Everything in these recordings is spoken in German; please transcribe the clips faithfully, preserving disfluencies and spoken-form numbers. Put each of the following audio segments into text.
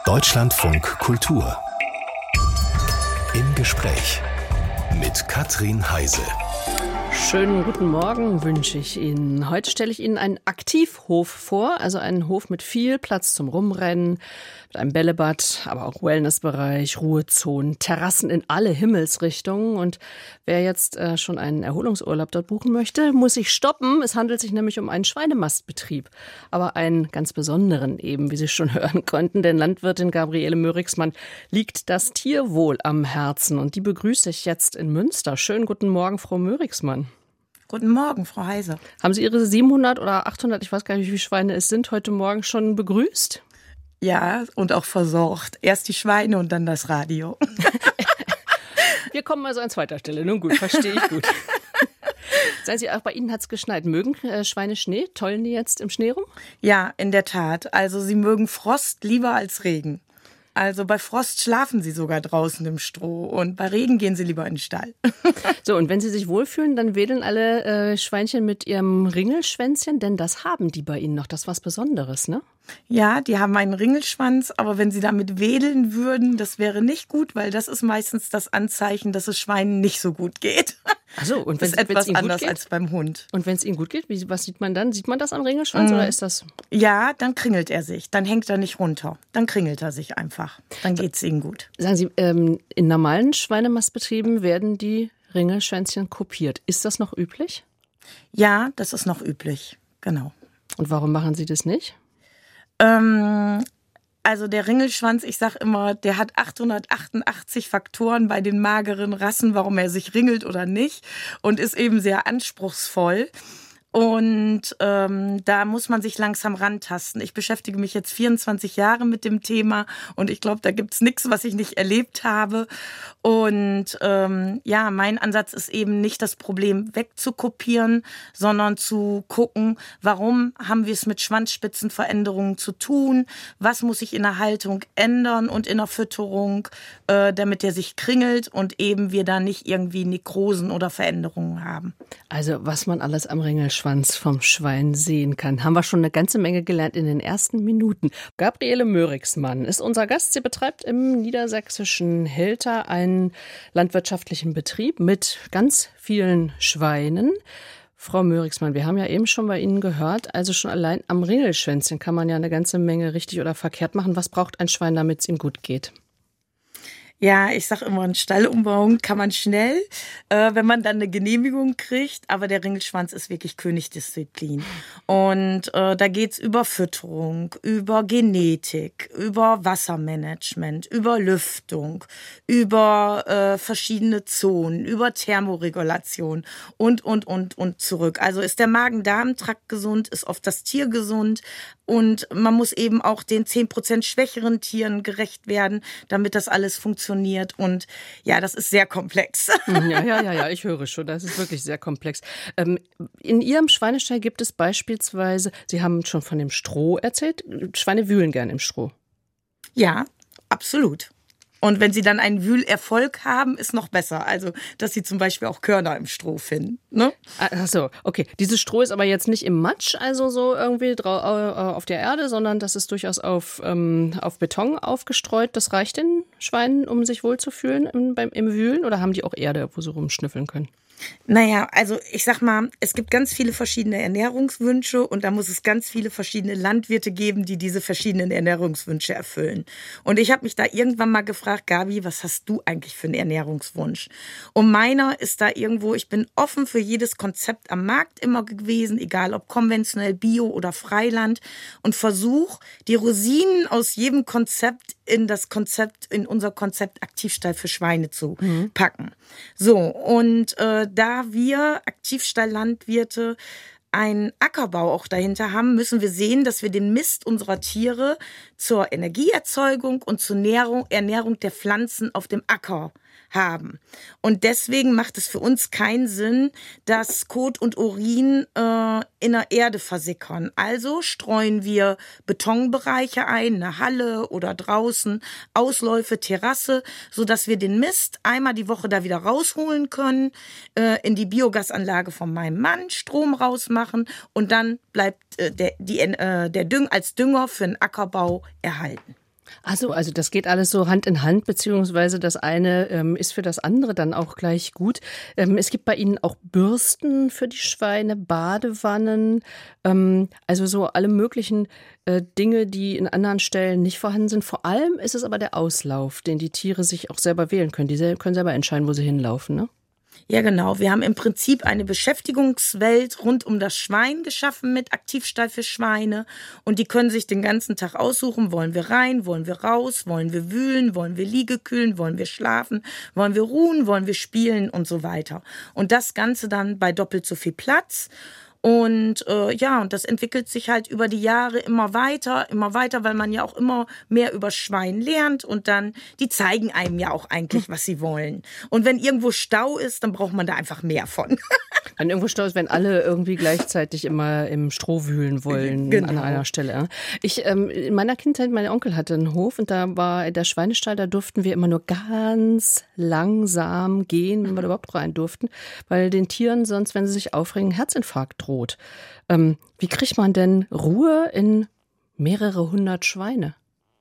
Deutschlandfunk Kultur. Im Gespräch mit Katrin Heise. Schönen guten Morgen wünsche ich Ihnen. Heute stelle ich Ihnen einen Aktivhof vor, also einen Hof mit viel Platz zum Rumrennen, mit einem Bällebad, aber auch Wellnessbereich, Ruhezonen, Terrassen in alle Himmelsrichtungen. Und wer jetzt äh, schon einen Erholungsurlaub dort buchen möchte, muss sich stoppen. Es handelt sich nämlich um einen Schweinemastbetrieb, aber einen ganz besonderen eben, wie Sie schon hören konnten. Denn Landwirtin Gabriele Möriksmann liegt das Tierwohl am Herzen und die begrüße ich jetzt in Münster. Schönen guten Morgen, Frau Möriksmann. Guten Morgen, Frau Heise. Haben Sie Ihre siebenhundert oder achthundert, ich weiß gar nicht, wie viele Schweine es sind, heute Morgen schon begrüßt? Ja, und auch versorgt. Erst die Schweine und dann das Radio. Wir kommen also an zweiter Stelle. Nun gut, verstehe ich gut. Seien Sie, auch bei Ihnen hat es geschneit. Mögen äh, Schweine Schnee? Tollen die jetzt im Schnee rum? Ja, in der Tat. Also sie mögen Frost lieber als Regen. Also bei Frost schlafen sie sogar draußen im Stroh und bei Regen gehen sie lieber in den Stall. So, und wenn sie sich wohlfühlen, dann wedeln alle äh, Schweinchen mit ihrem Ringelschwänzchen, denn das haben die bei Ihnen noch. Das ist was Besonderes, ne? Ja, die haben einen Ringelschwanz, aber wenn sie damit wedeln würden, das wäre nicht gut, weil das ist meistens das Anzeichen, dass es Schweinen nicht so gut geht. Ach so, und wenn das ist etwas ihnen gut anders geht? als beim Hund. Und wenn es ihnen gut geht, wie, was sieht man dann? Sieht man das am Ringelschwanz mm. oder ist das? Ja, dann kringelt er sich, dann hängt er nicht runter, dann kringelt er sich einfach, dann geht es ihnen gut. Sagen Sie, ähm, in normalen Schweinemastbetrieben werden die Ringelschwänzchen kopiert. Ist das noch üblich? Ja, das ist noch üblich, genau. Und warum machen Sie das nicht? Ähm, also der Ringelschwanz, ich sag immer, der hat achthundertachtundachtzig Faktoren bei den mageren Rassen, warum er sich ringelt oder nicht, und ist eben sehr anspruchsvoll. Und ähm, da muss man sich langsam rantasten. Ich beschäftige mich jetzt vierundzwanzig Jahre mit dem Thema und ich glaube, da gibt's nichts, was ich nicht erlebt habe. Und ähm, ja, mein Ansatz ist eben nicht, das Problem wegzukopieren, sondern zu gucken, warum haben wir es mit Schwanzspitzenveränderungen zu tun? Was muss ich in der Haltung ändern und in der Fütterung, äh, damit der sich kringelt und eben wir da nicht irgendwie Nekrosen oder Veränderungen haben? Also was man alles am Ringelschwanz vom Schwein sehen kann, haben wir schon eine ganze Menge gelernt in den ersten Minuten. Gabriele Möriksmann ist unser Gast. Sie betreibt im niedersächsischen Hilter einen landwirtschaftlichen Betrieb mit ganz vielen Schweinen. Frau Möriksmann, wir haben ja eben schon bei Ihnen gehört, also schon allein am Ringelschwänzchen kann man ja eine ganze Menge richtig oder verkehrt machen. Was braucht ein Schwein, damit es ihm gut geht? Ja, ich sag immer, einen Stall umbauen kann man schnell, äh, wenn man dann eine Genehmigung kriegt. Aber der Ringelschwanz ist wirklich Königsdisziplin. Und äh, da geht's über Fütterung, über Genetik, über Wassermanagement, über Lüftung, über äh, verschiedene Zonen, über Thermoregulation und, und, und, und zurück. Also ist der Magen-Darm-Trakt gesund, ist oft das Tier gesund. Und man muss eben auch den zehn Prozent schwächeren Tieren gerecht werden, damit das alles funktioniert. Und ja, das ist sehr komplex. Ja, ja, ja, ja, ich höre schon, das ist wirklich sehr komplex. Ähm, in Ihrem Schweinestall gibt es beispielsweise, Sie haben schon von dem Stroh erzählt, Schweine wühlen gern im Stroh. Ja, absolut. Und wenn sie dann einen Wühlerfolg haben, ist noch besser. Also, dass sie zum Beispiel auch Körner im Stroh finden. Ne? Ach so, okay. Dieses Stroh ist aber jetzt nicht im Matsch, also so irgendwie drau- äh, auf der Erde, sondern das ist durchaus auf, ähm, auf Beton aufgestreut. Das reicht den Schweinen, um sich wohlzufühlen im, beim, im Wühlen? Oder haben die auch Erde, wo sie rumschnüffeln können? Naja, also ich sag mal, es gibt ganz viele verschiedene Ernährungswünsche und da muss es ganz viele verschiedene Landwirte geben, die diese verschiedenen Ernährungswünsche erfüllen. Und ich habe mich da irgendwann mal gefragt, Gabi, was hast du eigentlich für einen Ernährungswunsch? Und meiner ist da irgendwo, ich bin offen für jedes Konzept am Markt immer gewesen, egal ob konventionell, Bio oder Freiland, und versuche, die Rosinen aus jedem Konzept in das Konzept, in unser Konzept Aktivstall für Schweine zu mhm. packen. So, und äh, da wir Aktivstalllandwirte einen Ackerbau auch dahinter haben, müssen wir sehen, dass wir den Mist unserer Tiere zur Energieerzeugung und zur Nährung, Ernährung der Pflanzen auf dem Acker haben. Und deswegen macht es für uns keinen Sinn, dass Kot und Urin äh, in der Erde versickern. Also streuen wir Betonbereiche ein, eine Halle oder draußen, Ausläufe, Terrasse, sodass wir den Mist einmal die Woche da wieder rausholen können, äh, in die Biogasanlage von meinem Mann Strom rausmachen und dann bleibt äh, der, die, äh, der Düng als Dünger für den Ackerbau erhalten. Also, also das geht alles so Hand in Hand, beziehungsweise das eine ähm, ist für das andere dann auch gleich gut. Ähm, es gibt bei Ihnen auch Bürsten für die Schweine, Badewannen, ähm, also so alle möglichen äh, Dinge, die in anderen Stellen nicht vorhanden sind. Vor allem ist es aber der Auslauf, den die Tiere sich auch selber wählen können. Die sel- können selber entscheiden, wo sie hinlaufen, ne? Ja, genau. Wir haben im Prinzip eine Beschäftigungswelt rund um das Schwein geschaffen mit Aktivstall für Schweine. Und die können sich den ganzen Tag aussuchen, wollen wir rein, wollen wir raus, wollen wir wühlen, wollen wir Liegekühlen, wollen wir schlafen, wollen wir ruhen, wollen wir spielen und so weiter. Und das Ganze dann bei doppelt so viel Platz. Und äh, ja, und das entwickelt sich halt über die Jahre immer weiter, immer weiter, weil man ja auch immer mehr über Schwein lernt und dann, die zeigen einem ja auch eigentlich, was sie wollen. Und wenn irgendwo Stau ist, dann braucht man da einfach mehr von. Wenn irgendwo Stau ist, wenn alle irgendwie gleichzeitig immer im Stroh wühlen wollen, Genau. an einer Stelle. Ich, ähm, in meiner Kindheit, mein Onkel hatte einen Hof und da war der Schweinestall, da durften wir immer nur ganz langsam gehen, wenn wir da überhaupt rein durften, weil den Tieren sonst, wenn sie sich aufregen, Herzinfarkt droht. Ähm, wie kriegt man denn Ruhe in mehrere hundert Schweine?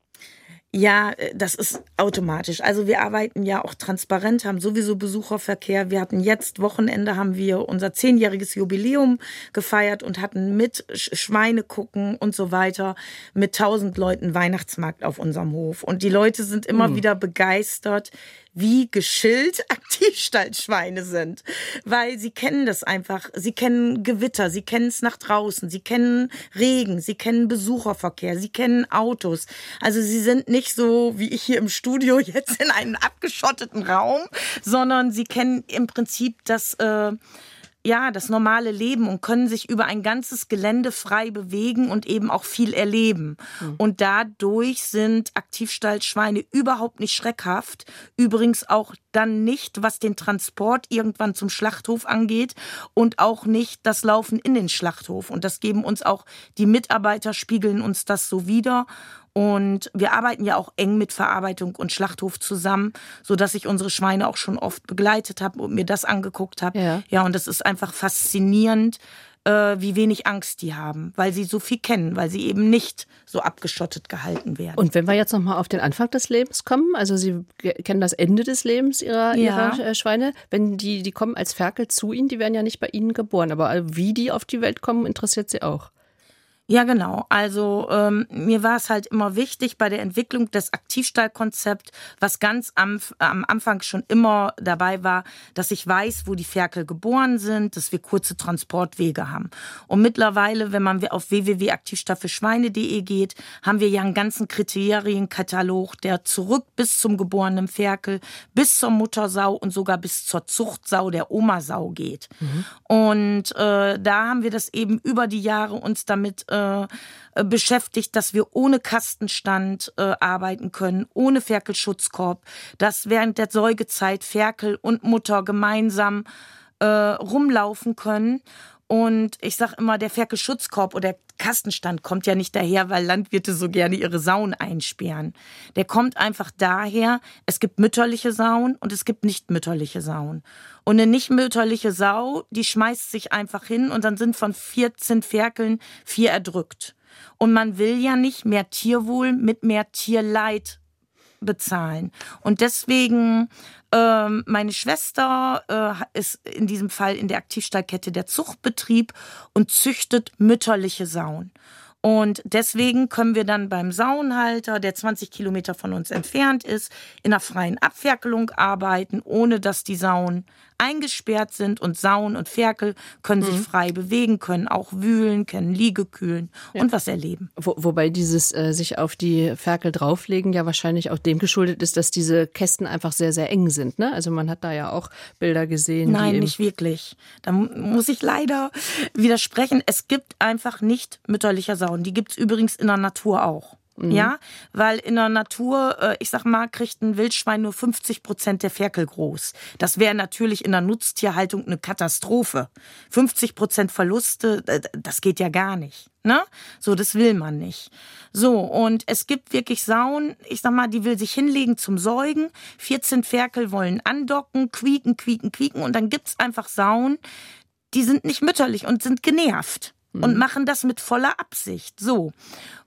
Ja, das ist automatisch. Also wir arbeiten ja auch transparent, haben sowieso Besucherverkehr. Wir hatten jetzt Wochenende, haben wir unser zehnjähriges Jubiläum gefeiert und hatten mit Schweine gucken und so weiter mit tausend Leuten Weihnachtsmarkt auf unserem Hof. Und die Leute sind immer mhm. wieder begeistert, wie geschillt Aktivstallschweine sind. Weil sie kennen das einfach. Sie kennen Gewitter, sie kennen es nach draußen, sie kennen Regen, sie kennen Besucherverkehr, sie kennen Autos. Also sie sind nicht so wie ich hier im Studio jetzt in einem abgeschotteten Raum, sondern sie kennen im Prinzip das äh, ja, das normale Leben und können sich über ein ganzes Gelände frei bewegen und eben auch viel erleben. Mhm. Und dadurch sind Aktivstallschweine überhaupt nicht schreckhaft. Übrigens auch dann nicht, was den Transport irgendwann zum Schlachthof angeht und auch nicht das Laufen in den Schlachthof. Und das geben uns auch die Mitarbeiter, spiegeln uns das so wider. Und wir arbeiten ja auch eng mit Verarbeitung und Schlachthof zusammen, so dass ich unsere Schweine auch schon oft begleitet habe und mir das angeguckt habe. Ja. ja, und das ist einfach faszinierend, äh, wie wenig Angst die haben, weil sie so viel kennen, weil sie eben nicht so abgeschottet gehalten werden. Und wenn wir jetzt nochmal auf den Anfang des Lebens kommen, also Sie kennen das Ende des Lebens Ihrer, ja. ihrer Schweine, wenn die, die kommen als Ferkel zu Ihnen, die werden ja nicht bei Ihnen geboren, aber wie die auf die Welt kommen, interessiert Sie auch. Ja, genau. Also ähm, mir war es halt immer wichtig bei der Entwicklung des Aktivstallkonzepts, was ganz am, am Anfang schon immer dabei war, dass ich weiß, wo die Ferkel geboren sind, dass wir kurze Transportwege haben. Und mittlerweile, wenn man auf w w w punkt aktivstall für schweine punkt de geht, haben wir ja einen ganzen Kriterienkatalog, der zurück bis zum geborenen Ferkel, bis zur Muttersau und sogar bis zur Zuchtsau der Omasau geht. Mhm. Und äh, da haben wir das eben über die Jahre uns damit äh, beschäftigt, dass wir ohne Kastenstand äh, arbeiten können, ohne Ferkelschutzkorb, dass während der Säugezeit Ferkel und Mutter gemeinsam äh, rumlaufen können. Und ich sage immer, der Ferkelschutzkorb oder der Kastenstand kommt ja nicht daher, weil Landwirte so gerne ihre Sauen einsperren. Der kommt einfach daher, es gibt mütterliche Sauen und es gibt nicht mütterliche Sauen. Und eine nicht mütterliche Sau, die schmeißt sich einfach hin und dann sind von vierzehn Ferkeln vier erdrückt. Und man will ja nicht mehr Tierwohl mit mehr Tierleid bezahlen. Und deswegen, ähm, meine Schwester äh, ist in diesem Fall in der Aktivstallkette der Zuchtbetrieb und züchtet mütterliche Sauen. Und deswegen können wir dann beim Sauenhalter, der zwanzig Kilometer von uns entfernt ist, in einer freien Abferkelung arbeiten, ohne dass die Sauen eingesperrt sind. Und Sauen und Ferkel können mhm. sich frei bewegen, können auch wühlen, können Liegekühlen ja. und was erleben. Wo, wobei dieses äh, sich auf die Ferkel drauflegen ja wahrscheinlich auch dem geschuldet ist, dass diese Kästen einfach sehr, sehr eng sind. Ne? Also man hat da ja auch Bilder gesehen. Nein, die nicht wirklich. Da muss ich leider widersprechen. Es gibt einfach nicht mütterlicher Sauen. Die gibt's übrigens in der Natur auch. Mhm. Ja, weil in der Natur, ich sag mal, kriegt ein Wildschwein nur fünfzig Prozent der Ferkel groß. Das wäre natürlich in der Nutztierhaltung eine Katastrophe. fünfzig Prozent Verluste, das geht ja gar nicht. Ne? So, das will man nicht. So, und es gibt wirklich Sauen, ich sag mal, die will sich hinlegen zum Säugen. vierzehn Ferkel wollen andocken, quieken, quieken, quieken. Und dann gibt's einfach Sauen, die sind nicht mütterlich und sind genervt. Und machen das mit voller Absicht. So.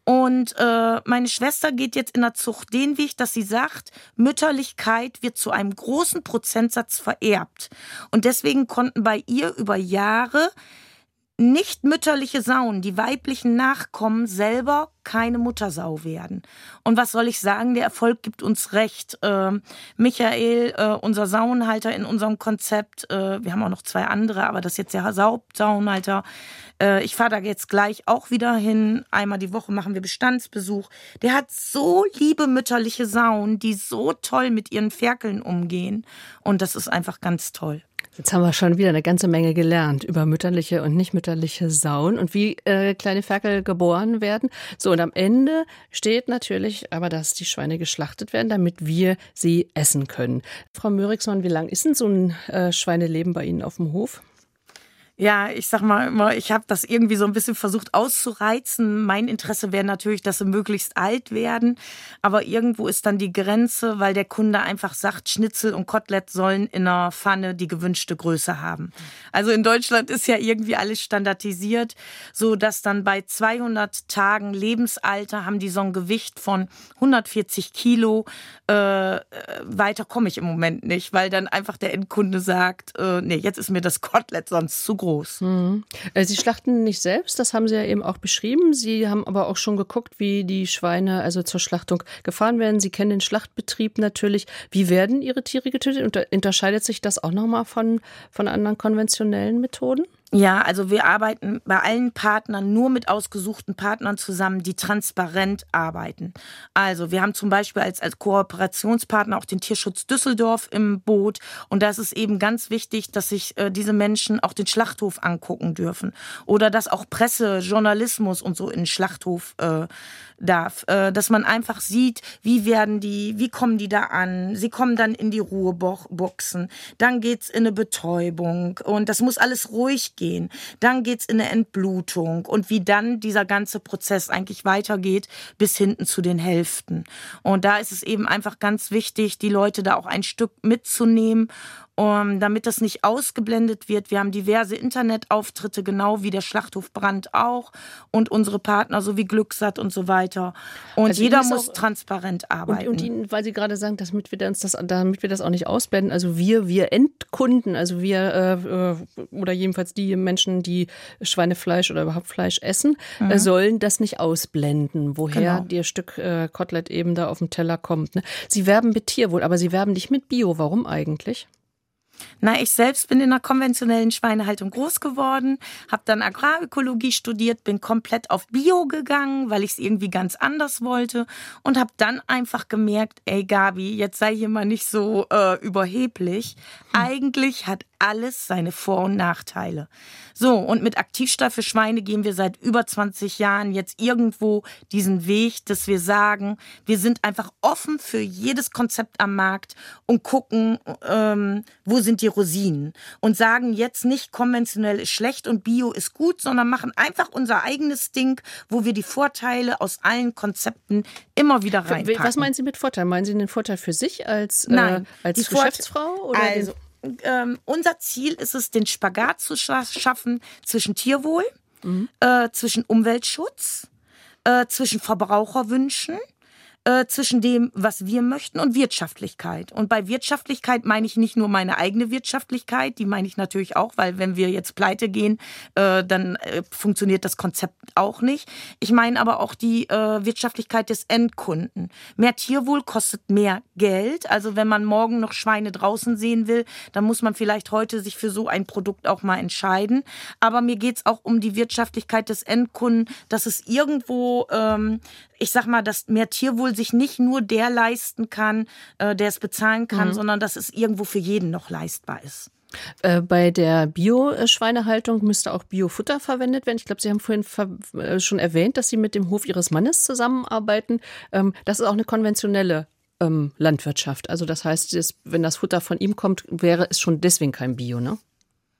Und äh, meine Schwester geht jetzt in der Zucht den Weg, dass sie sagt, Mütterlichkeit wird zu einem großen Prozentsatz vererbt. Und deswegen konnten bei ihr über Jahre nicht mütterliche Sauen, die weiblichen Nachkommen selber keine Muttersau werden. Und was soll ich sagen, der Erfolg gibt uns recht. Äh, Michael, äh, unser Sauenhalter in unserem Konzept, äh, wir haben auch noch zwei andere, aber das ist jetzt der Hauptsauenhalter. Äh, ich fahre da jetzt gleich auch wieder hin. Einmal die Woche machen wir Bestandsbesuch. Der hat so liebe mütterliche Sauen, die so toll mit ihren Ferkeln umgehen. Und das ist einfach ganz toll. Jetzt haben wir schon wieder eine ganze Menge gelernt über mütterliche und nicht mütterliche Sauen und wie äh, kleine Ferkel geboren werden. So, und am Ende steht natürlich aber, dass die Schweine geschlachtet werden, damit wir sie essen können. Frau Möriksmann, wie lang ist denn so ein äh, Schweineleben bei Ihnen auf dem Hof? Ja, ich sag mal immer, ich habe das irgendwie so ein bisschen versucht auszureizen. Mein Interesse wäre natürlich, dass sie möglichst alt werden. Aber irgendwo ist dann die Grenze, weil der Kunde einfach sagt, Schnitzel und Kotelett sollen in einer Pfanne die gewünschte Größe haben. Also in Deutschland ist ja irgendwie alles standardisiert, so dass dann bei zweihundert Tagen Lebensalter haben die so ein Gewicht von hundertvierzig Kilo. Äh, weiter komme ich im Moment nicht, weil dann einfach der Endkunde sagt, äh, nee, jetzt ist mir das Kotelett sonst zu groß. Groß. Mhm. Sie schlachten nicht selbst, das haben Sie ja eben auch beschrieben. Sie haben aber auch schon geguckt, wie die Schweine also zur Schlachtung gefahren werden. Sie kennen den Schlachtbetrieb natürlich. Wie werden Ihre Tiere getötet? Unterscheidet sich das auch nochmal von, von anderen konventionellen Methoden? Ja, also wir arbeiten bei allen Partnern nur mit ausgesuchten Partnern zusammen, die transparent arbeiten. Also wir haben zum Beispiel als, als Kooperationspartner auch den Tierschutz Düsseldorf im Boot. Und da ist es eben ganz wichtig, dass sich äh, diese Menschen auch den Schlachthof angucken dürfen. Oder dass auch Presse, Journalismus und so in den Schlachthof äh, darf. Äh, dass man einfach sieht, wie werden die, wie kommen die da an. Sie kommen dann in die Ruheboxen. Dann geht's in eine Betäubung. Und das muss alles ruhig gehen. Dann geht's in eine Entblutung und wie dann dieser ganze Prozess eigentlich weitergeht bis hinten zu den Hälften. Und da ist es eben einfach ganz wichtig, die Leute da auch ein Stück mitzunehmen, um, damit das nicht ausgeblendet wird. Wir haben diverse Internetauftritte, genau wie der Schlachthof Brandt auch und unsere Partner, so wie Glückssatt und so weiter. Und also jeder muss auch transparent arbeiten. Und, und Ihnen, weil Sie gerade sagen, damit wir, uns das, damit wir das auch nicht ausblenden, also wir, wir Endkunden, also wir äh, oder jedenfalls die Menschen, die Schweinefleisch oder überhaupt Fleisch essen, mhm. äh, sollen das nicht ausblenden, woher genau. Ihr Stück äh, Kotelett eben da auf dem Teller kommt. Ne? Sie werben mit Tierwohl, aber Sie werben nicht mit Bio. Warum eigentlich? Na, ich selbst bin in einer konventionellen Schweinehaltung groß geworden, habe dann Agrarökologie studiert, bin komplett auf Bio gegangen, weil ich es irgendwie ganz anders wollte und habe dann einfach gemerkt, ey Gabi, jetzt sei hier mal nicht so äh, überheblich. Hm. Eigentlich hat alles seine Vor- und Nachteile. So, und mit Aktivstall für Schweine gehen wir seit über zwanzig Jahren jetzt irgendwo diesen Weg, dass wir sagen, wir sind einfach offen für jedes Konzept am Markt und gucken, ähm, wo sind die Rosinen. Und sagen jetzt nicht, konventionell ist schlecht und Bio ist gut, sondern machen einfach unser eigenes Ding, wo wir die Vorteile aus allen Konzepten immer wieder reinpacken. Was meinen Sie mit Vorteil? Meinen Sie den Vorteil für sich als, Nein, äh, als Geschäftsfrau? Oder also, Ähm, unser Ziel ist es, den Spagat zu schaffen zwischen Tierwohl, mhm. äh, zwischen Umweltschutz, äh, zwischen Verbraucherwünschen, äh, zwischen dem, was wir möchten und Wirtschaftlichkeit. Und bei Wirtschaftlichkeit meine ich nicht nur meine eigene Wirtschaftlichkeit, die meine ich natürlich auch, weil wenn wir jetzt pleite gehen, äh, dann äh, funktioniert das Konzept auch nicht. Ich meine aber auch die äh, Wirtschaftlichkeit des Endkunden. Mehr Tierwohl kostet mehr Geld. Also wenn man morgen noch Schweine draußen sehen will, dann muss man vielleicht heute sich für so ein Produkt auch mal entscheiden. Aber mir geht's auch um die Wirtschaftlichkeit des Endkunden, dass es irgendwo, ähm, ich sag mal, dass mehr Tierwohl sich nicht nur der leisten kann, äh, der es bezahlen kann, mhm. sondern dass es irgendwo für jeden noch leistbar ist. Äh, bei der Bio-Schweinehaltung müsste auch Biofutter verwendet werden. Ich glaube, Sie haben vorhin ver- äh, schon erwähnt, dass Sie mit dem Hof Ihres Mannes zusammenarbeiten. Ähm, das ist auch eine konventionelle ähm, Landwirtschaft. Also das heißt, das, wenn das Futter von ihm kommt, wäre es schon deswegen kein Bio, ne?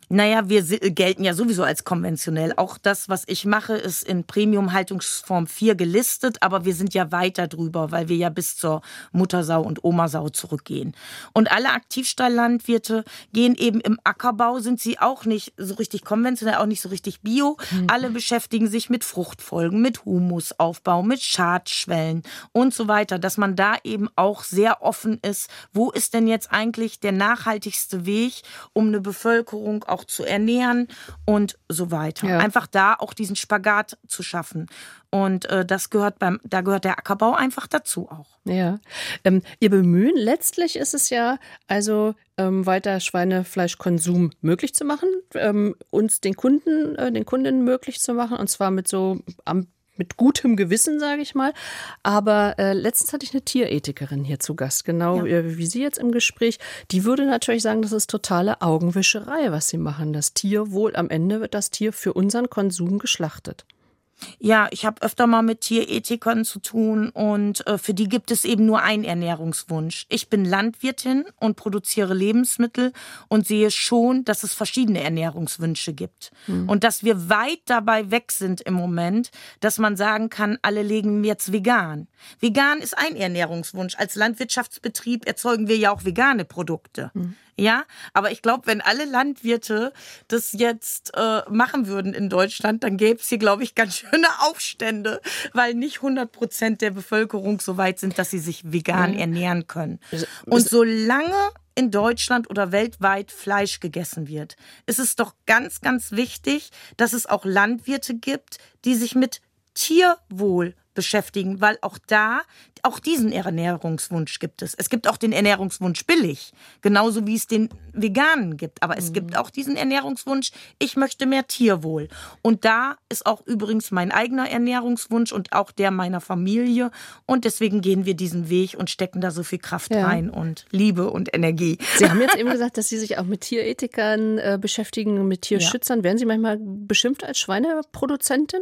Naja, wir gelten ja sowieso als konventionell. Auch das, was ich mache, ist in Premium-Haltungsform vier gelistet, aber wir sind ja weiter drüber, weil wir ja bis zur Muttersau und Omasau zurückgehen. Und alle Aktivstalllandwirte gehen eben im Ackerbau, sind sie auch nicht so richtig konventionell, auch nicht so richtig bio. Mhm. Alle beschäftigen sich mit Fruchtfolgen, mit Humusaufbau, mit Schadschwellen und so weiter, dass man da eben auch sehr offen ist. Wo ist denn jetzt eigentlich der nachhaltigste Weg, um eine Bevölkerung auch zu ernähren und so weiter. Ja. Einfach da auch diesen Spagat zu schaffen. Und äh, das gehört beim, da gehört der Ackerbau einfach dazu auch. Ja. Ähm, Ihr Bemühen, letztlich ist es ja, also ähm, weiter Schweinefleischkonsum möglich zu machen, ähm, uns den Kunden, äh, den Kundinnen möglich zu machen, und zwar mit so am mit gutem Gewissen, sage ich mal. Aber äh, letztens hatte ich eine Tierethikerin hier zu Gast, genau ja. äh, wie Sie jetzt im Gespräch. Die würde natürlich sagen, das ist totale Augenwischerei, was Sie machen. Das Tierwohl, am Ende wird das Tier für unseren Konsum geschlachtet. Ja, ich habe öfter mal mit Tierethikern zu tun und äh, für die gibt es eben nur einen Ernährungswunsch. Ich bin Landwirtin und produziere Lebensmittel und sehe schon, dass es verschiedene Ernährungswünsche gibt. Mhm. Und dass wir weit dabei weg sind im Moment, dass man sagen kann, alle legen jetzt vegan. Vegan ist ein Ernährungswunsch. Als Landwirtschaftsbetrieb erzeugen wir ja auch vegane Produkte. Mhm. Ja, aber ich glaube, wenn alle Landwirte das jetzt äh, machen würden in Deutschland, dann gäbe es hier, glaube ich, ganz schöne Aufstände, weil nicht hundert Prozent der Bevölkerung so weit sind, dass sie sich vegan mhm. ernähren können. Und solange in Deutschland oder weltweit Fleisch gegessen wird, ist es doch ganz, ganz wichtig, dass es auch Landwirte gibt, die sich mit Tierwohl beschäftigen, weil auch da, auch diesen Ernährungswunsch gibt es. Es gibt auch den Ernährungswunsch billig, genauso wie es den Veganen gibt. Aber es mhm. gibt auch diesen Ernährungswunsch, ich möchte mehr Tierwohl. Und da ist auch übrigens mein eigener Ernährungswunsch und auch der meiner Familie. Und deswegen gehen wir diesen Weg und stecken da so viel Kraft ja. rein und Liebe und Energie. Sie haben jetzt eben gesagt, dass Sie sich auch mit Tierethikern äh, beschäftigen, mit Tierschützern. Ja. Werden Sie manchmal beschimpft als Schweineproduzentin?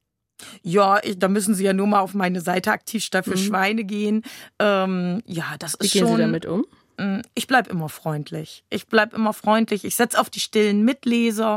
Ja, ich, da müssen Sie ja nur mal auf meine Seite Aktivstall für mhm. Schweine gehen. Ähm, ja, das ist Wie gehen schon. Sie damit um? Ich bleibe immer freundlich. Ich bleibe immer freundlich. Ich setze auf die stillen Mitleser.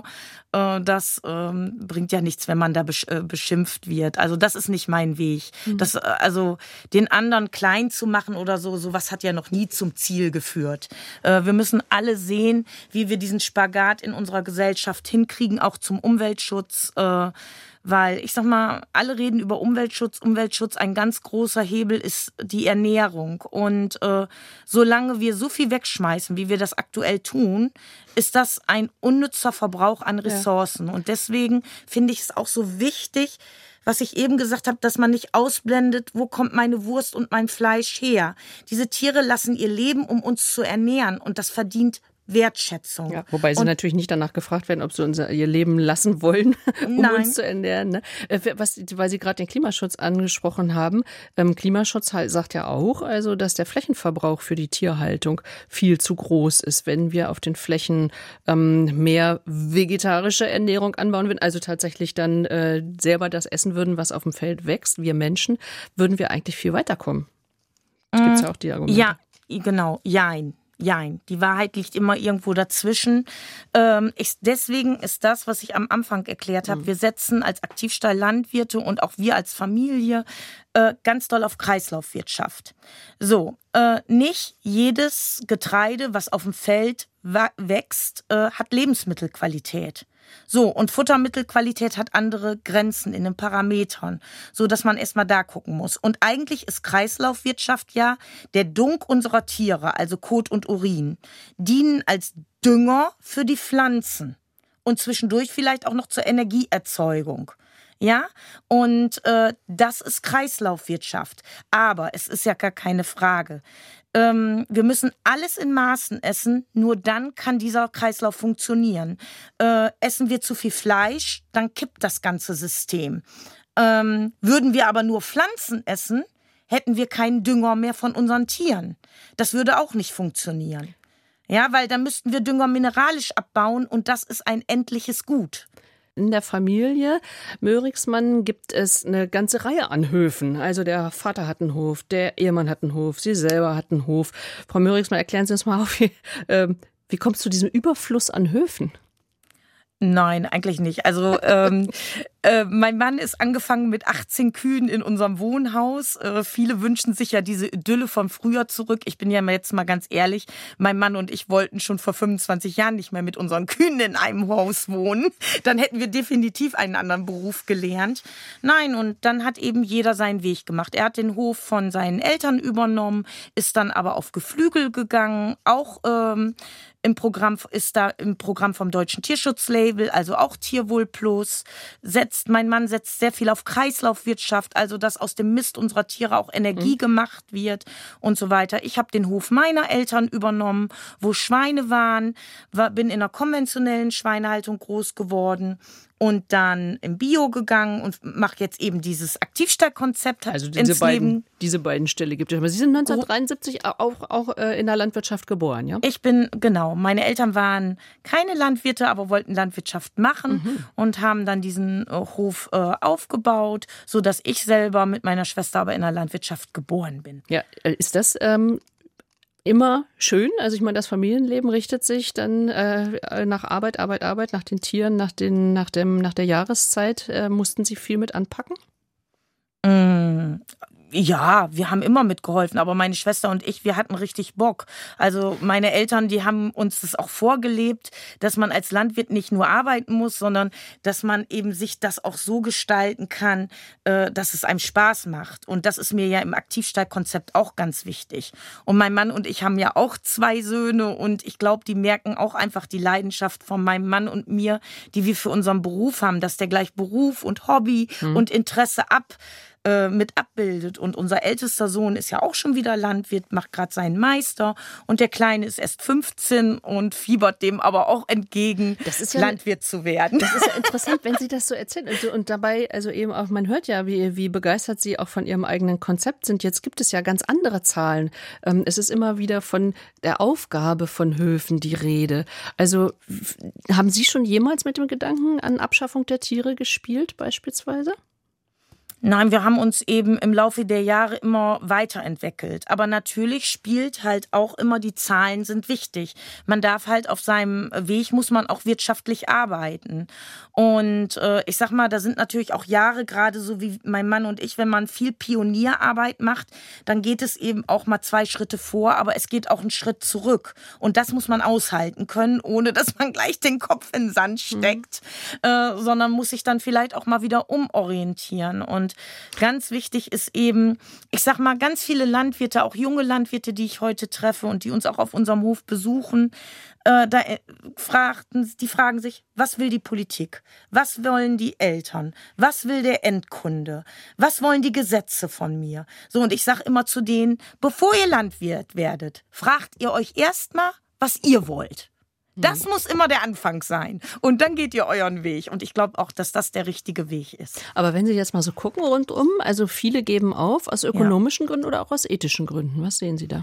Das ähm, bringt ja nichts, wenn man da besch- äh, beschimpft wird. Also das ist nicht mein Weg. Mhm. Das, also den anderen klein zu machen oder so, sowas hat ja noch nie zum Ziel geführt. Äh, wir müssen alle sehen, wie wir diesen Spagat in unserer Gesellschaft hinkriegen, auch zum Umweltschutz. Äh, Weil, ich sag mal, alle reden über Umweltschutz. Umweltschutz, ein ganz großer Hebel ist die Ernährung. Und äh, solange wir so viel wegschmeißen, wie wir das aktuell tun, ist das ein unnützer Verbrauch an Ressourcen. Ja. Und deswegen finde ich es auch so wichtig, was ich eben gesagt habe, dass man nicht ausblendet, wo kommt meine Wurst und mein Fleisch her. Diese Tiere lassen ihr Leben, um uns zu ernähren. Und das verdient Wertschätzung. Ja, wobei sie und, natürlich nicht danach gefragt werden, ob sie unser, ihr Leben lassen wollen, um nein. uns zu ernähren. Ne? Was, weil Sie gerade den Klimaschutz angesprochen haben. Ähm, Klimaschutz sagt ja auch, also, dass der Flächenverbrauch für die Tierhaltung viel zu groß ist, wenn wir auf den Flächen ähm, mehr vegetarische Ernährung anbauen würden, also tatsächlich dann äh, selber das essen würden, was auf dem Feld wächst, wir Menschen, würden wir eigentlich viel weiterkommen. Das gibt es ja auch die Argumente. Ja, genau, jein. Jein, die Wahrheit liegt immer irgendwo dazwischen. Ähm, ich, deswegen ist das, was ich am Anfang erklärt habe, mhm. wir setzen als Aktivstall-Landwirte und auch wir als Familie äh, ganz doll auf Kreislaufwirtschaft. So, äh, nicht jedes Getreide, was auf dem Feld wa- wächst, äh, hat Lebensmittelqualität. So, und Futtermittelqualität hat andere Grenzen in den Parametern, so dass man erstmal da gucken muss. Und eigentlich ist Kreislaufwirtschaft ja der Dunk unserer Tiere, also Kot und Urin, dienen als Dünger für die Pflanzen und zwischendurch vielleicht auch noch zur Energieerzeugung. Ja, und äh, das ist Kreislaufwirtschaft. Aber es ist ja gar keine Frage. Ähm, wir müssen alles in Maßen essen, nur dann kann dieser Kreislauf funktionieren. Äh, essen wir zu viel Fleisch, dann kippt das ganze System. Ähm, würden wir aber nur Pflanzen essen, hätten wir keinen Dünger mehr von unseren Tieren. Das würde auch nicht funktionieren. Ja, weil dann müssten wir Dünger mineralisch abbauen und das ist ein endliches Gut. In der Familie Möhrichsmann gibt es eine ganze Reihe an Höfen. Also der Vater hat einen Hof, der Ehemann hat einen Hof, Sie selber hat einen Hof. Frau Möhrichsmann, erklären Sie uns mal auf, wie, äh, wie kommt es zu diesem Überfluss an Höfen? Nein, eigentlich nicht. Also ähm, äh, mein Mann ist angefangen mit achtzehn Kühen in unserem Wohnhaus. Äh, viele wünschen sich ja diese Idylle von früher zurück. Ich bin ja jetzt mal ganz ehrlich, mein Mann und ich wollten schon vor fünfundzwanzig Jahren nicht mehr mit unseren Kühen in einem Haus wohnen. Dann hätten wir definitiv einen anderen Beruf gelernt. Nein, und dann hat eben jeder seinen Weg gemacht. Er hat den Hof von seinen Eltern übernommen, ist dann aber auf Geflügel gegangen, auch ähm, Im Programm ist da im Programm vom Deutschen Tierschutzlabel, also auch Tierwohl Plus. Setzt, mein Mann setzt sehr viel auf Kreislaufwirtschaft, also dass aus dem Mist unserer Tiere auch Energie mhm. gemacht wird und so weiter. Ich habe den Hof meiner Eltern übernommen, wo Schweine waren, war, bin in einer konventionellen Schweinehaltung groß geworden. Und dann im Bio gegangen und mache jetzt eben dieses Aktivstall-Konzept also diese ins beiden, Leben. Diese beiden Ställe gibt es. Aber Sie sind neunzehnhundertdreiundsiebzig auch, auch äh, in der Landwirtschaft geboren, ja? Ich bin, genau, meine Eltern waren keine Landwirte, aber wollten Landwirtschaft machen mhm. und haben dann diesen äh, Hof äh, aufgebaut, sodass ich selber mit meiner Schwester aber in der Landwirtschaft geboren bin. Ja, ist das... Ähm immer schön. Also ich meine, das Familienleben richtet sich dann äh, nach Arbeit, Arbeit, Arbeit, nach den Tieren, nach, den, nach, dem, nach der Jahreszeit. Äh, mussten Sie viel mit anpacken? Mm. Ja, wir haben immer mitgeholfen, aber meine Schwester und ich, wir hatten richtig Bock. Also meine Eltern, die haben uns das auch vorgelebt, dass man als Landwirt nicht nur arbeiten muss, sondern dass man eben sich das auch so gestalten kann, dass es einem Spaß macht. Und das ist mir ja im Aktivstall-Konzept auch ganz wichtig. Und mein Mann und ich haben ja auch zwei Söhne und ich glaube, die merken auch einfach die Leidenschaft von meinem Mann und mir, die wir für unseren Beruf haben, dass der gleich Beruf und Hobby mhm. und Interesse ab mit abbildet. Und unser ältester Sohn ist ja auch schon wieder Landwirt, macht gerade seinen Meister. Und der Kleine ist erst fünfzehn und fiebert dem aber auch entgegen, das ist ja, Landwirt zu werden. Das ist ja interessant, wenn Sie das so erzählen. Und, und dabei, also eben auch, man hört ja, wie, wie begeistert Sie auch von Ihrem eigenen Konzept sind. Jetzt gibt es ja ganz andere Zahlen. Es ist immer wieder von der Aufgabe von Höfen die Rede. Also haben Sie schon jemals mit dem Gedanken an Abschaffung der Tiere gespielt, beispielsweise? Nein, wir haben uns eben im Laufe der Jahre immer weiterentwickelt. Aber natürlich spielt halt auch immer, die Zahlen sind wichtig. Man darf halt auf seinem Weg, muss man auch wirtschaftlich arbeiten. Und äh, ich sag mal, da sind natürlich auch Jahre, gerade so wie mein Mann und ich, wenn man viel Pionierarbeit macht, dann geht es eben auch mal zwei Schritte vor, aber es geht auch einen Schritt zurück. Und das muss man aushalten können, ohne dass man gleich den Kopf in den Sand steckt, mhm. äh, sondern muss sich dann vielleicht auch mal wieder umorientieren. Und ganz wichtig ist eben, ich sag mal, ganz viele Landwirte, auch junge Landwirte, die ich heute treffe und die uns auch auf unserem Hof besuchen, äh, da fragten, die fragen sich, was will die Politik? Was wollen die Eltern? Was will der Endkunde? Was wollen die Gesetze von mir? So, und ich sag immer zu denen, bevor ihr Landwirt werdet, fragt ihr euch erstmal, was ihr wollt. Das muss immer der Anfang sein. Und dann geht ihr euren Weg. Und ich glaube auch, dass das der richtige Weg ist. Aber wenn Sie jetzt mal so gucken rundum, also viele geben auf, aus ökonomischen ja. Gründen oder auch aus ethischen Gründen. Was sehen Sie da?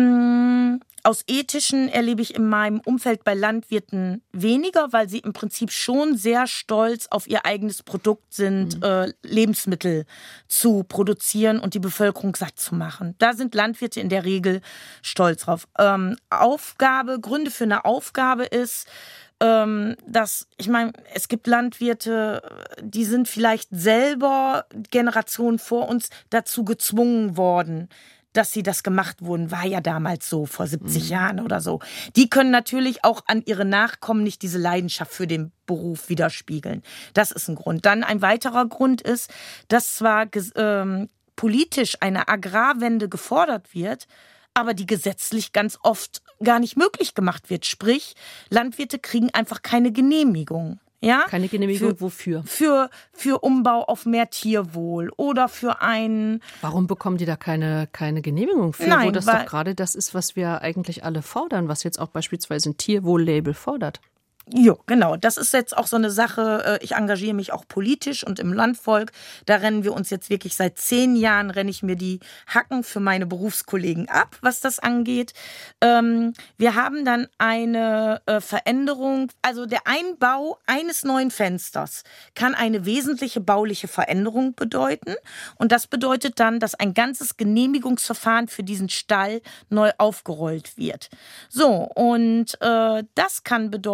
Mmh, aus ethischen erlebe ich in meinem Umfeld bei Landwirten weniger, weil sie im Prinzip schon sehr stolz auf ihr eigenes Produkt sind, mhm. äh, Lebensmittel zu produzieren und die Bevölkerung satt zu machen. Da sind Landwirte in der Regel stolz drauf. Ähm, Aufgabe, Gründe für eine Aufgabe ist, ähm, dass, ich meine, es gibt Landwirte, die sind vielleicht selber Generationen vor uns dazu gezwungen worden, dass sie das gemacht wurden, war ja damals so, vor siebzig mhm. Jahren oder so. Die können natürlich auch an ihre Nachkommen nicht diese Leidenschaft für den Beruf widerspiegeln. Das ist ein Grund. Dann ein weiterer Grund ist, dass zwar ähm, politisch eine Agrarwende gefordert wird, aber die gesetzlich ganz oft gar nicht möglich gemacht wird. Sprich, Landwirte kriegen einfach keine Genehmigung. Ja? Keine Genehmigung für, wofür? Für, für Umbau auf mehr Tierwohl oder für einen... Warum bekommen die da keine, keine Genehmigung für? Nein, wo das doch gerade das ist, was wir eigentlich alle fordern, was jetzt auch beispielsweise ein Tierwohl-Label fordert. Ja, genau. Das ist jetzt auch so eine Sache. Ich engagiere mich auch politisch und im Landvolk. Da rennen wir uns jetzt wirklich seit zehn Jahren, renne ich mir die Hacken für meine Berufskollegen ab, was das angeht. Ähm, wir haben dann eine äh, Veränderung. Also der Einbau eines neuen Fensters kann eine wesentliche bauliche Veränderung bedeuten. Und das bedeutet dann, dass ein ganzes Genehmigungsverfahren für diesen Stall neu aufgerollt wird. So, und äh, das kann bedeuten,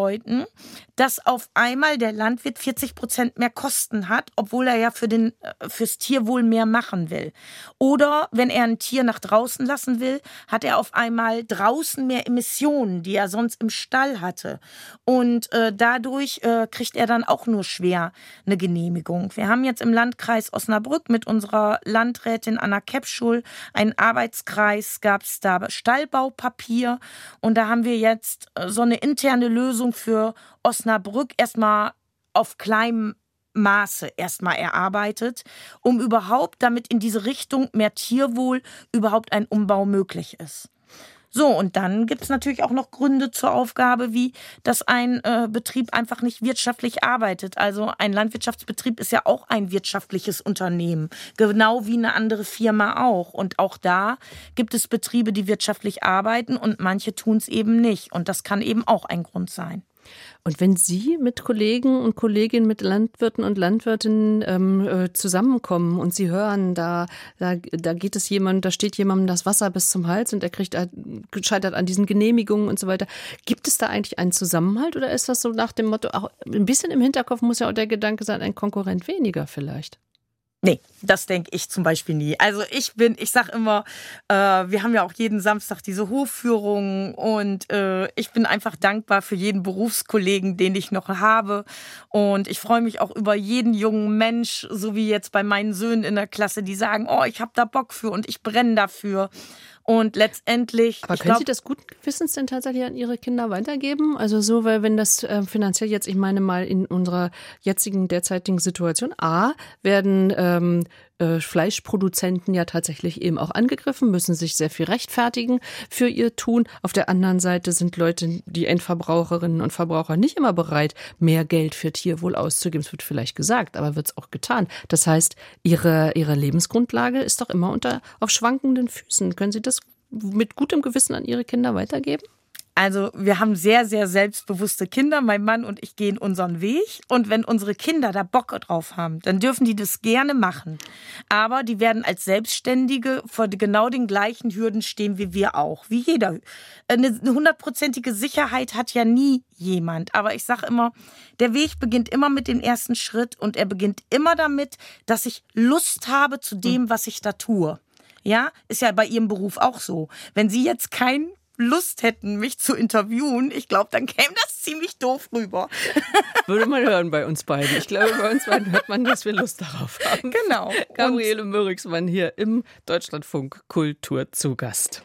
dass auf einmal der Landwirt vierzig Prozent mehr Kosten hat, obwohl er ja für den, fürs Tierwohl mehr machen will. Oder wenn er ein Tier nach draußen lassen will, hat er auf einmal draußen mehr Emissionen, die er sonst im Stall hatte. Und äh, dadurch äh, kriegt er dann auch nur schwer eine Genehmigung. Wir haben jetzt im Landkreis Osnabrück mit unserer Landrätin Anna Kepschul einen Arbeitskreis, gab es da Stallbaupapier. Und da haben wir jetzt so eine interne Lösung für Osnabrück erstmal auf kleinem Maße erstmal erarbeitet, um überhaupt, damit in diese Richtung mehr Tierwohl überhaupt ein Umbau möglich ist. So, und dann gibt es natürlich auch noch Gründe zur Aufgabe, wie dass ein äh, Betrieb einfach nicht wirtschaftlich arbeitet. Also ein Landwirtschaftsbetrieb ist ja auch ein wirtschaftliches Unternehmen, genau wie eine andere Firma auch. Und auch da gibt es Betriebe, die wirtschaftlich arbeiten und manche tun es eben nicht. Und das kann eben auch ein Grund sein. Und wenn Sie mit Kollegen und Kolleginnen, mit Landwirten und Landwirtinnen ähm, zusammenkommen und Sie hören, da, da, da geht es jemand, da steht jemandem das Wasser bis zum Hals und er kriegt, scheitert an diesen Genehmigungen und so weiter. Gibt es da eigentlich einen Zusammenhalt oder ist das so nach dem Motto, auch ein bisschen im Hinterkopf muss ja auch der Gedanke sein, ein Konkurrent weniger vielleicht? Nee, das denke ich zum Beispiel nie. Also ich bin, ich sag immer, äh, wir haben ja auch jeden Samstag diese Hofführungen und äh, ich bin einfach dankbar für jeden Berufskollegen, den ich noch habe. Und ich freue mich auch über jeden jungen Mensch, so wie jetzt bei meinen Söhnen in der Klasse, die sagen, oh, ich habe da Bock für und ich brenne dafür. Und letztendlich. Aber ich können glaub, Sie das guten Gewissens denn tatsächlich an Ihre Kinder weitergeben? Also so, weil wenn das äh, finanziell jetzt, ich meine mal in unserer jetzigen, derzeitigen Situation, A, werden ähm, äh, Fleischproduzenten ja tatsächlich eben auch angegriffen, müssen sich sehr viel rechtfertigen für ihr Tun. Auf der anderen Seite sind Leute, die Endverbraucherinnen und Verbraucher nicht immer bereit, mehr Geld für Tierwohl auszugeben. Es wird vielleicht gesagt, aber wird es auch getan. Das heißt, ihre, ihre Lebensgrundlage ist doch immer unter auf schwankenden Füßen. Können Sie das mit gutem Gewissen an Ihre Kinder weitergeben? Also wir haben sehr, sehr selbstbewusste Kinder. Mein Mann und ich gehen unseren Weg. Und wenn unsere Kinder da Bock drauf haben, dann dürfen die das gerne machen. Aber die werden als Selbstständige vor genau den gleichen Hürden stehen wie wir auch. Wie jeder. Eine hundertprozentige Sicherheit hat ja nie jemand. Aber ich sage immer, der Weg beginnt immer mit dem ersten Schritt. Und er beginnt immer damit, dass ich Lust habe zu dem, was ich da tue. Ja, ist ja bei Ihrem Beruf auch so. Wenn Sie jetzt keine Lust hätten, mich zu interviewen, ich glaube, dann käme das ziemlich doof rüber. Würde man hören bei uns beiden. Ich glaube, bei uns beiden hört man, dass wir Lust darauf haben. Genau. Gabriele Mörriksmann hier im Deutschlandfunk Kultur zu Gast.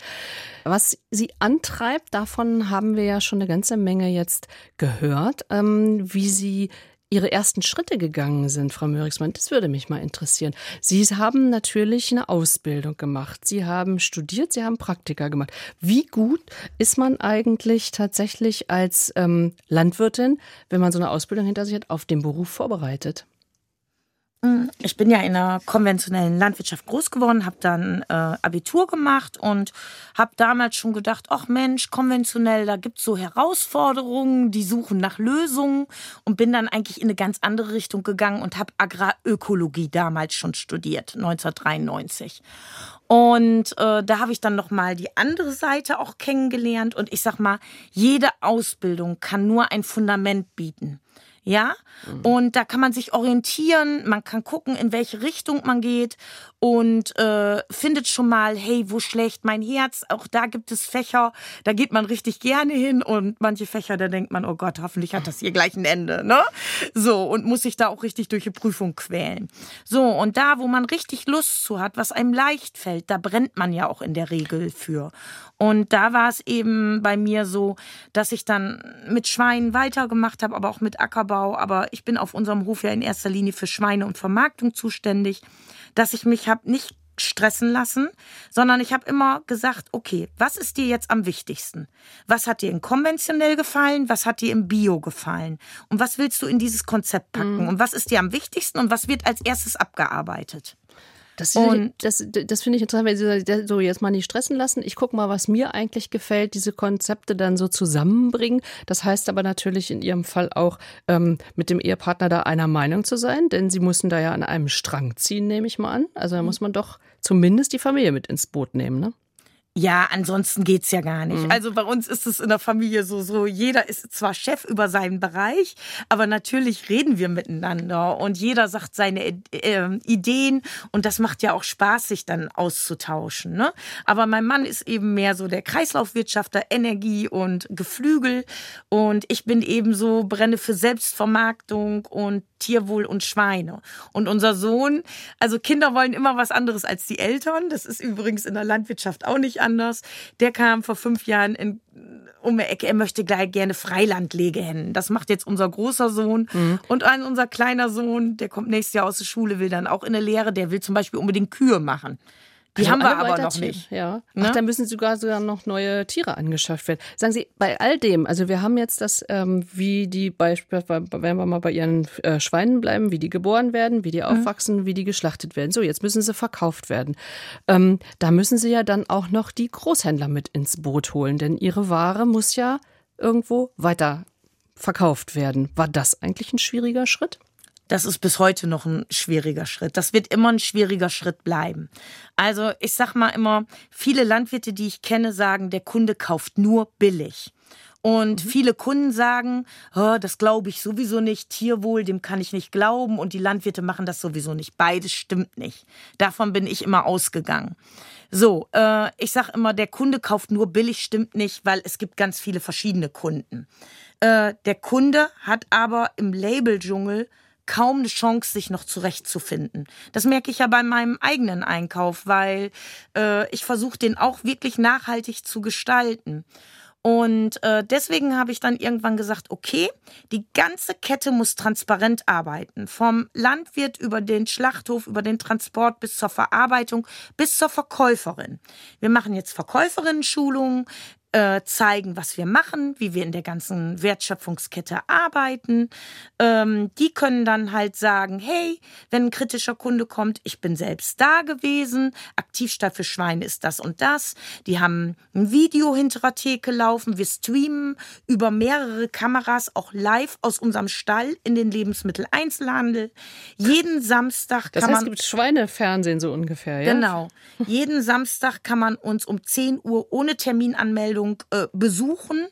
Was Sie antreibt, davon haben wir ja schon eine ganze Menge jetzt gehört, ähm, wie Sie Ihre ersten Schritte gegangen sind, Frau Mörriksmann. Das würde mich mal interessieren. Sie haben natürlich eine Ausbildung gemacht. Sie haben studiert, Sie haben Praktika gemacht. Wie gut ist man eigentlich tatsächlich als ähm, Landwirtin, wenn man so eine Ausbildung hinter sich hat, auf den Beruf vorbereitet? Ich bin ja in einer konventionellen Landwirtschaft groß geworden, habe dann äh, Abitur gemacht und habe damals schon gedacht, ach Mensch, konventionell, da gibt es so Herausforderungen, die suchen nach Lösungen und bin dann eigentlich in eine ganz andere Richtung gegangen und habe Agrarökologie damals schon studiert, neunzehnhundertdreiundneunzig. Und äh, da habe ich dann nochmal die andere Seite auch kennengelernt und ich sag mal, jede Ausbildung kann nur ein Fundament bieten. Ja, und da kann man sich orientieren, man kann gucken, in welche Richtung man geht und äh, findet schon mal, hey, wo schlägt mein Herz? Auch da gibt es Fächer, da geht man richtig gerne hin und manche Fächer, da denkt man, oh Gott, hoffentlich hat das hier gleich ein Ende, ne? So, und muss sich da auch richtig durch die Prüfung quälen. So, und da, wo man richtig Lust zu hat, was einem leicht fällt, da brennt man ja auch in der Regel für. Und da war es eben bei mir so, dass ich dann mit Schweinen weitergemacht habe, aber auch mit Ackerbau. Aber ich bin auf unserem Hof ja in erster Linie für Schweine und Vermarktung zuständig, dass ich mich habe nicht stressen lassen, sondern ich habe immer gesagt, okay, was ist dir jetzt am wichtigsten? Was hat dir in konventionell gefallen? Was hat dir im Bio gefallen? Und was willst du in dieses Konzept packen? Mhm. Und was ist dir am wichtigsten? Und was wird als erstes abgearbeitet? Das, das, das finde ich interessant, wenn Sie sagen, so jetzt mal nicht stressen lassen. Ich gucke mal, was mir eigentlich gefällt, diese Konzepte dann so zusammenbringen. Das heißt aber natürlich in Ihrem Fall auch, ähm, mit dem Ehepartner da einer Meinung zu sein, denn Sie mussten da ja an einem Strang ziehen, nehme ich mal an. Also da muss man doch zumindest die Familie mit ins Boot nehmen, ne? Ja, ansonsten geht's ja gar nicht. Mhm. Also bei uns ist es in der Familie so, so jeder ist zwar Chef über seinen Bereich, aber natürlich reden wir miteinander und jeder sagt seine äh, Ideen und das macht ja auch Spaß, sich dann auszutauschen. Ne? Aber mein Mann ist eben mehr so der Kreislaufwirtschafter, Energie und Geflügel und ich bin eben so, brenne für Selbstvermarktung und Tierwohl und Schweine. Und unser Sohn, also Kinder wollen immer was anderes als die Eltern, das ist übrigens in der Landwirtschaft auch nicht anders. Der kam vor fünf Jahren in, um die Ecke, er möchte gleich gerne Freilandlegehennen. Das macht jetzt unser großer Sohn. Mhm. Und ein, unser kleiner Sohn, der kommt nächstes Jahr aus der Schule, will dann auch in der Lehre, der will zum Beispiel unbedingt Kühe machen. Die also haben wir aber noch nicht. Ja. Ne? Ach, da müssen sogar sogar noch neue Tiere angeschafft werden. Sagen Sie, bei all dem, also wir haben jetzt das, ähm, wie die beispielsweise, wenn wir mal bei Ihren äh, Schweinen bleiben, wie die geboren werden, wie die mhm. aufwachsen, wie die geschlachtet werden. So, jetzt müssen sie verkauft werden. Ähm, da müssen Sie ja dann auch noch die Großhändler mit ins Boot holen, denn Ihre Ware muss ja irgendwo weiter verkauft werden. War das eigentlich ein schwieriger Schritt? Das ist bis heute noch ein schwieriger Schritt. Das wird immer ein schwieriger Schritt bleiben. Also ich sag mal immer, viele Landwirte, die ich kenne, sagen, der Kunde kauft nur billig. Und mhm. viele Kunden sagen, oh, das glaube ich sowieso nicht, Tierwohl, dem kann ich nicht glauben und die Landwirte machen das sowieso nicht. Beides stimmt nicht. Davon bin ich immer ausgegangen. So, äh, ich sag immer, der Kunde kauft nur billig, stimmt nicht, weil es gibt ganz viele verschiedene Kunden. Äh, der Kunde hat aber im Labeldschungel kaum eine Chance, sich noch zurechtzufinden. Das merke ich ja bei meinem eigenen Einkauf, weil äh, ich versuche, den auch wirklich nachhaltig zu gestalten. Und äh, deswegen habe ich dann irgendwann gesagt, okay, die ganze Kette muss transparent arbeiten. Vom Landwirt über den Schlachthof, über den Transport bis zur Verarbeitung, bis zur Verkäuferin. Wir machen jetzt Verkäuferinnen-Schulungen, äh, zeigen, was wir machen, wie wir in der ganzen Wertschöpfungskette arbeiten. Ähm, die können dann halt sagen, hey, wenn ein kritischer Kunde kommt, ich bin selbst da gewesen, Aktivstall für Schweine ist das und das. Die haben ein Video hinter der Theke laufen, wir streamen über mehrere Kameras auch live aus unserem Stall in den Lebensmitteleinzelhandel. Jeden Samstag das kann heißt, man... es gibt Schweinefernsehen so ungefähr, ja? Genau. Jeden Samstag kann man uns um zehn Uhr ohne Terminanmeldung äh, besuchen.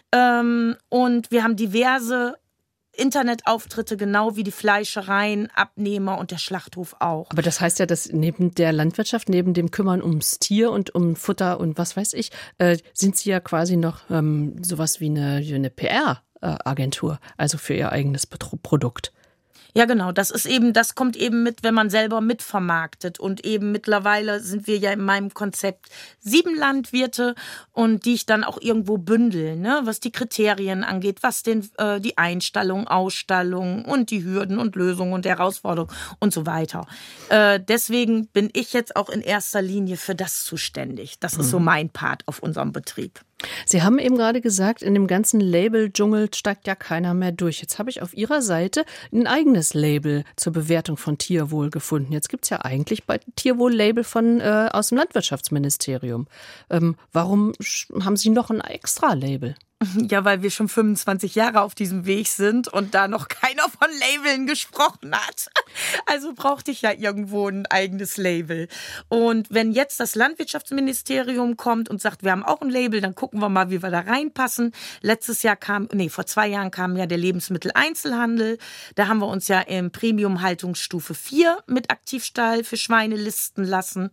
Ähm, und wir haben diverse Internetauftritte, genau wie die Fleischereien, Abnehmer und der Schlachthof auch. Aber das heißt ja, dass neben der Landwirtschaft, neben dem Kümmern ums Tier und um Futter und was weiß ich, äh, sind Sie ja quasi noch ähm, sowas wie eine, wie eine P R-Agentur, also für Ihr eigenes Produkt. Ja, genau. Das ist eben, das kommt eben mit, wenn man selber mitvermarktet. Und eben mittlerweile sind wir ja in meinem Konzept sieben Landwirte und die ich dann auch irgendwo bündel, ne? Was die Kriterien angeht, was den, äh, die Einstallung, Ausstallung und die Hürden und Lösungen und Herausforderungen und so weiter. Äh, deswegen bin ich jetzt auch in erster Linie für das zuständig. Das mhm. ist so mein Part auf unserem Betrieb. Sie haben eben gerade gesagt, in dem ganzen Label-Dschungel steigt ja keiner mehr durch. Jetzt habe ich auf Ihrer Seite ein eigenes Label zur Bewertung von Tierwohl gefunden. Jetzt gibt es ja eigentlich bei Tierwohl-Label von äh, aus dem Landwirtschaftsministerium. Ähm, warum haben Sie noch ein extra Label? Ja, weil wir schon fünfundzwanzig Jahre auf diesem Weg sind und da noch keiner von Labeln gesprochen hat. Also brauchte ich ja irgendwo ein eigenes Label. Und wenn jetzt das Landwirtschaftsministerium kommt und sagt, wir haben auch ein Label, dann gucken wir mal, wie wir da reinpassen. Letztes Jahr kam, nee, vor zwei Jahren kam ja der Lebensmitteleinzelhandel. Da haben wir uns ja im Premium-Haltungsstufe vier mit Aktivstall für Schweine listen lassen.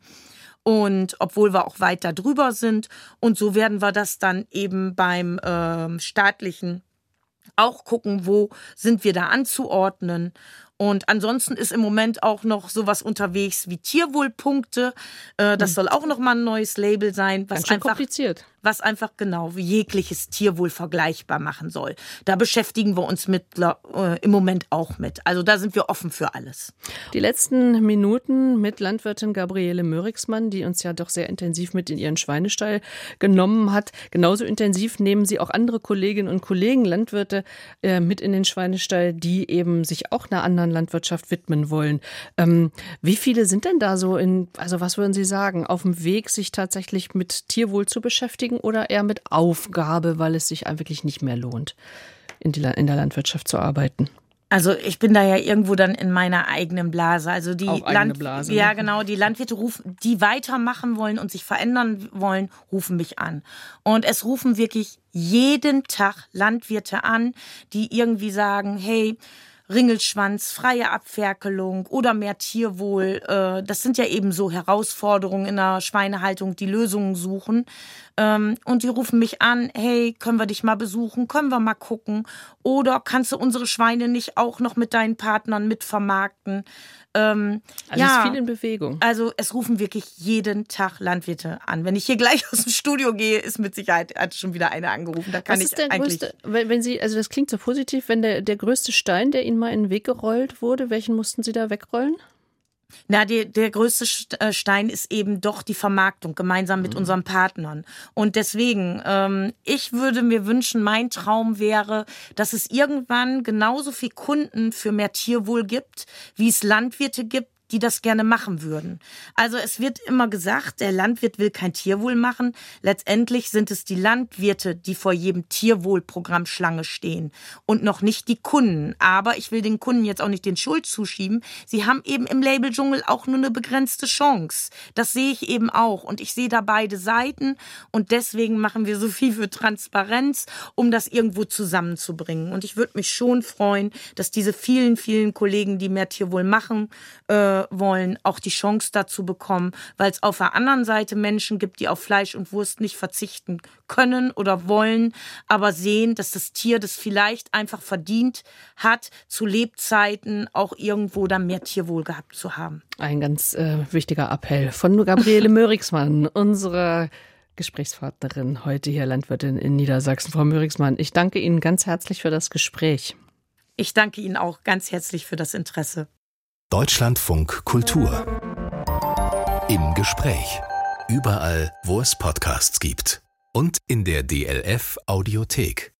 Und obwohl wir auch weiter drüber sind. Und so werden wir das dann eben beim äh, staatlichen auch gucken, wo sind wir da anzuordnen. Und ansonsten ist im Moment auch noch sowas unterwegs wie Tierwohlpunkte. Äh, das hm. soll auch noch mal ein neues Label sein. Was Ganz schön einfach, kompliziert. Was einfach genau jegliches Tierwohl vergleichbar machen soll. Da beschäftigen wir uns mit, äh, im Moment auch mit. Also da sind wir offen für alles. Die letzten Minuten mit Landwirtin Gabriele Mörigsmann, die uns ja doch sehr intensiv mit in ihren Schweinestall genommen hat. Genauso intensiv nehmen sie auch andere Kolleginnen und Kollegen, Landwirte, äh, mit in den Schweinestall, die eben sich auch einer anderen Landwirtschaft widmen wollen. Ähm, wie viele sind denn da so in, also was würden Sie sagen, auf dem Weg, sich tatsächlich mit Tierwohl zu beschäftigen oder eher mit Aufgabe, weil es sich wirklich nicht mehr lohnt, in, die, in der Landwirtschaft zu arbeiten? Also ich bin da ja irgendwo dann in meiner eigenen Blase. Also die Auch eigene Land Blase, ja ne? genau, die Landwirte rufen, die weitermachen wollen und sich verändern wollen, rufen mich an. Und es rufen wirklich jeden Tag Landwirte an, die irgendwie sagen, hey, Ringelschwanz, freie Abferkelung oder mehr Tierwohl. Äh, das sind ja eben so Herausforderungen in der Schweinehaltung, die Lösungen suchen. Ähm, und die rufen mich an, hey, können wir dich mal besuchen, können wir mal gucken? Oder kannst du unsere Schweine nicht auch noch mit deinen Partnern mitvermarkten? Ähm, Also ja, ist viel in Bewegung. Also es rufen wirklich jeden Tag Landwirte an. Wenn ich hier gleich aus dem Studio gehe, ist mit Sicherheit hat schon wieder einer angerufen. Da kann Was ich ist der eigentlich größte, wenn, wenn Sie, also das klingt so positiv, wenn der, der größte Stein, der Ihnen mal in den Weg gerollt wurde, welchen mussten Sie da wegrollen? Na, die, der größte Stein ist eben doch die Vermarktung, gemeinsam mit mhm. unseren Partnern. Und deswegen, ähm, ich würde mir wünschen, mein Traum wäre, dass es irgendwann genauso viel Kunden für mehr Tierwohl gibt, wie es Landwirte gibt, die das gerne machen würden. Also es wird immer gesagt, der Landwirt will kein Tierwohl machen. Letztendlich sind es die Landwirte, die vor jedem Tierwohlprogramm Schlange stehen und noch nicht die Kunden. Aber ich will den Kunden jetzt auch nicht den Schuld zuschieben. Sie haben eben im Labeldschungel auch nur eine begrenzte Chance. Das sehe ich eben auch. Und ich sehe da beide Seiten. Und deswegen machen wir so viel für Transparenz, um das irgendwo zusammenzubringen. Und ich würde mich schon freuen, dass diese vielen, vielen Kollegen, die mehr Tierwohl machen, äh, wollen, auch die Chance dazu bekommen, weil es auf der anderen Seite Menschen gibt, die auf Fleisch und Wurst nicht verzichten können oder wollen, aber sehen, dass das Tier das vielleicht einfach verdient hat, zu Lebzeiten auch irgendwo dann mehr Tierwohl gehabt zu haben. Ein ganz äh, wichtiger Appell von Gabriele Mörigsmann, unserer Gesprächspartnerin heute hier, Landwirtin in Niedersachsen. Frau Mörigsmann, ich danke Ihnen ganz herzlich für das Gespräch. Ich danke Ihnen auch ganz herzlich für das Interesse. Deutschlandfunk Kultur. Im Gespräch. Überall, wo es Podcasts gibt. Und in der D L F Audiothek.